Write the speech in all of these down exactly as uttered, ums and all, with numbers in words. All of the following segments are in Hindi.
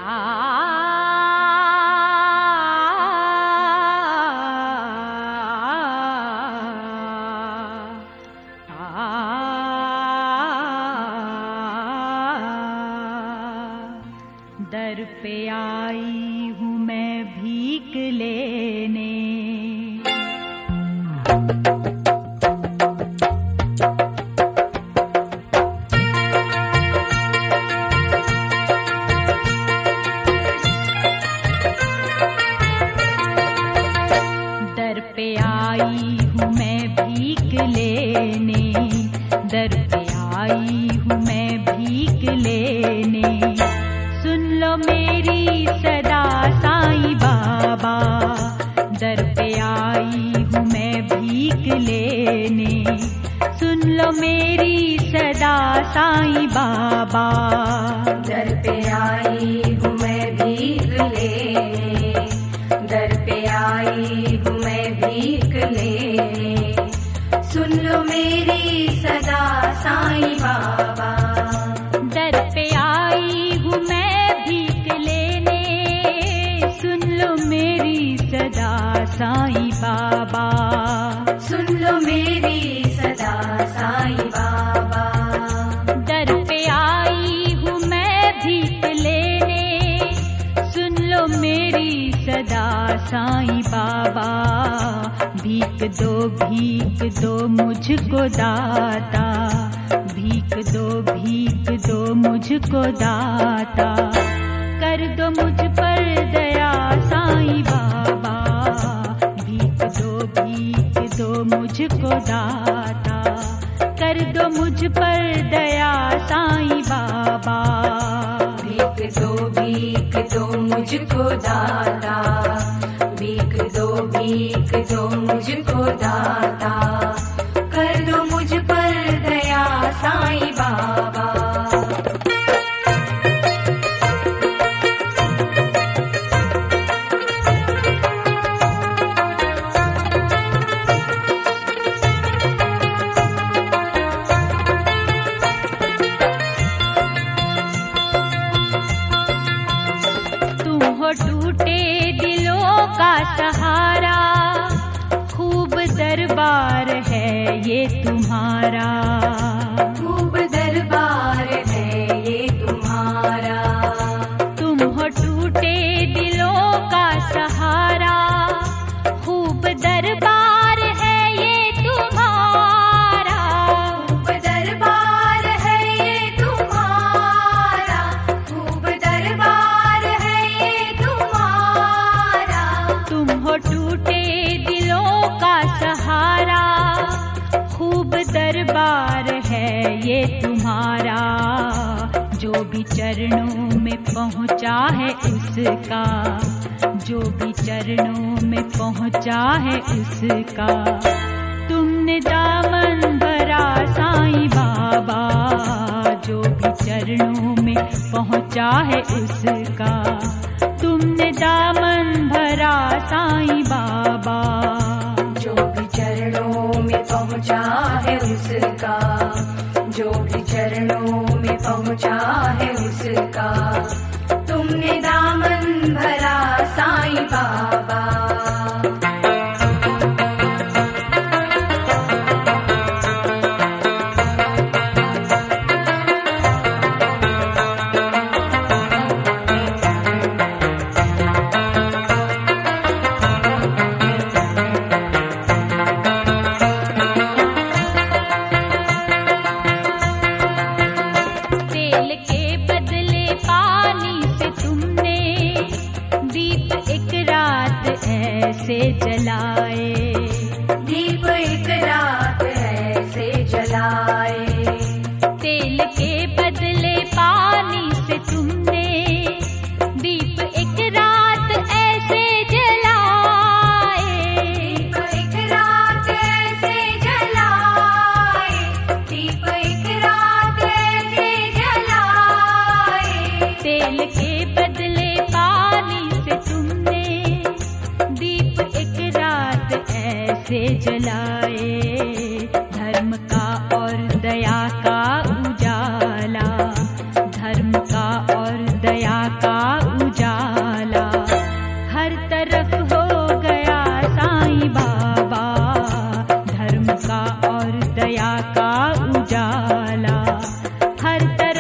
दर पे आई हूँ मैं भीख लेने, दर पे आई हूँ मैं भीख लेने, दर पे आई हूँ मैं भीख लेने। सुन लो मेरी सदा साईं बाबा, दर पे आई हूँ मैं भीख लेने। सुन लो मेरी सदा साईं बाबा, दर पे आई हूँ मैं भीख लेने, दर पे आई हूँ मैं भीख लेने। सुन लो मेरी सदा साईं बाबा, दर पे आई हूँ मैं भीख लेने। सुन लो मेरी सदा साईं बाबा, सुन लो मेरी सदा साईं बाबा। दर पे आई हूँ मैं भीख लेने। सुन लो मेरी सदा साईं बाबा। भीख दो भीख दो मुझको दाता, भीख दो भीख दो मुझको दाता। कर दो मुझ पर दया साईं बाबा, भीख दो भीख दो मुझको दाता। कर दो मुझ पर दया साईं बाबा, भीख दो भीख दो मुझको दाता, भीख दो भीख दो मुझको दाता। कर दो मुझ पर दया साईं बाबा। तुम हो टूटे दिलों का सहारा, खूब दरबार है ये तुम्हारा, खूब दरबार है ये तुम्हारा। तुम हो टूटे दिलों का सहारा, खूब दरबार है ये तुम्हारा, खूब दरबार है ये तुम्हारा, खूब दरबार है ये तुम्हारा। तुम हो टूटे दिलों का सहारा, खूब दरबार है ये तुम्हारा। जो भी चरणों में पहुँचा है उसका, जो भी चरणों में पहुँचा है उसका। तुमने दामन भरा साईं बाबा, जो भी चरणों में पहुँचा है उसका। तुमने दामन भरा साईं बाबा, जो भी चरणों में पहुँचा है उसका, जो भी चरणों में पहुँचा है उसका। तुमने दामन भरा साईं बाबा। तेल के बदले पानी से तुमने दीप एक रात ऐसे जलाए, दीप एक रात ऐसे जलाए। तेल के बदले पानी से तुमने दीप एक रात ऐसे जलाए, दीप एक रात ऐसे जलाए, दीप एक रात ऐसे जलाए। तेल के बदले पानी से तुमने दीप एक रात ऐसे जलाए। धर्म का और दया का उजाला, धर्म का और दया का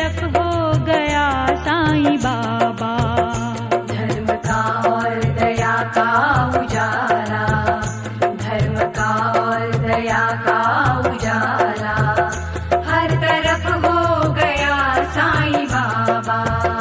तरफ हो गया साईं बाबा। धर्म का और दया का उजाला, धर्म का और दया का उजाला, हर तरफ हो गया साईं बाबा।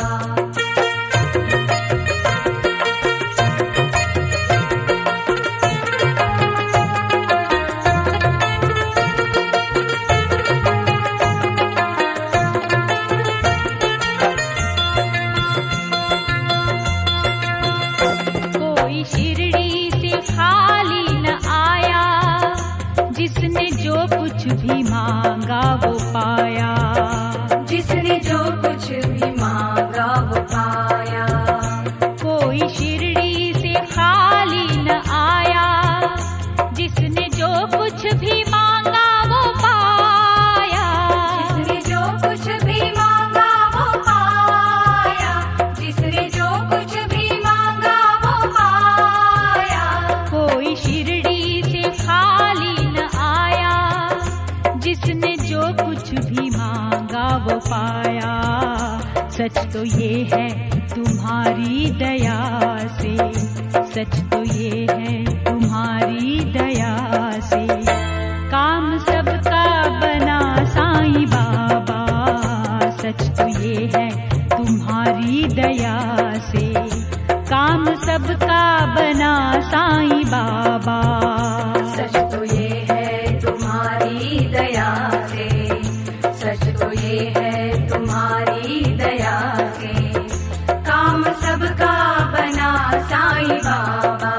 कोई शिरडी से खाली न आया, जिसने जो कुछ भी मांगा वो पाया। जिसने जो कुछ भी मांगा वो पाया। कोई शिरडी से खाली न आया, जिसने जो कुछ भी मांगा वो पाया। जिसने जो कुछ भी मांगा वो पाया। जिसने जो कुछ भी मांगा वो पाया। कोई शिरडी से खाली न आया, जिसने जो कुछ भी मांगा वो पाया। सच तो ये है तुम्हारी दया से, सच तो ये है तुम्हारी दया से, काम सबका बना साईं बाबा। सच तो ये है तुम्हारी दया से, काम सबका बना साईं बाबा। सच तो ये है तुम्हारी दया से, सच तो ये है तुम्हारी दया से, काम सबका बना साईं बाबा।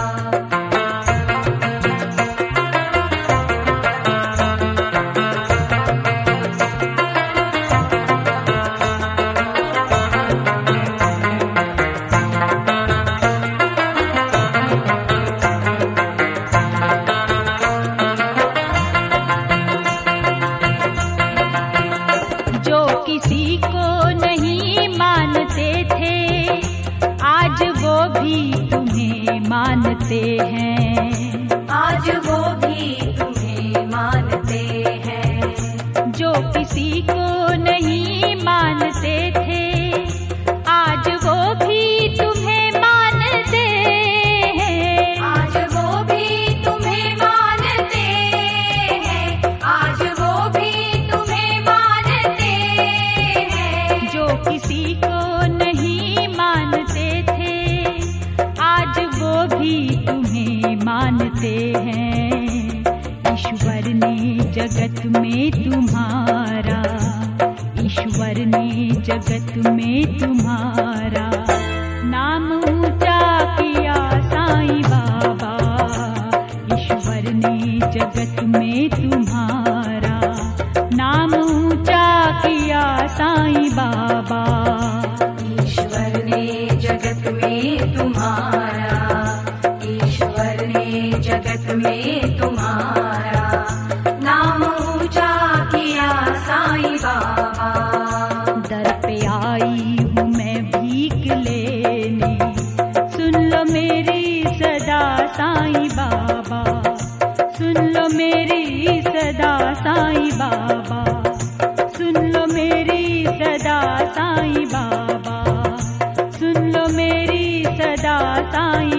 जो किसी को नहीं मानते थे, आज वो भी तुम्हें मानते हैं। आज वो भी तुम्हें मानते हैं। जो किसी को नहीं मानते थे, आज वो भी तुम्हें मानते हैं। आज वो भी तुम्हें मानते हैं। आज वो भी तुम्हें मानते हैं। जो किसी को नहीं मानते थे, आज वो भी तुम्हें मानते हैं। ईश्वर ने जगत में तुम्हारा, ईश्वर ने जगत में तुम्हारा नाम ऊंचा किया साईं बाबा। ईश्वर ने जगत में तुम्हारा नाम ऊंचा किया साईं बाबा। ईश्वर ने जगत में तुम्हारा, ईश्वर ने जगत में तुम्हारा नाम ऊंचा किया साईं बाबा। दर पे आई हूँ मैं भीख लेने, सुन लो मेरी सदा साईं बाबा। सुन लो मेरी सदा साईं बाबा। सुन लो मेरी सदा साईं बाबा। सुन लो मेरी सदा साईं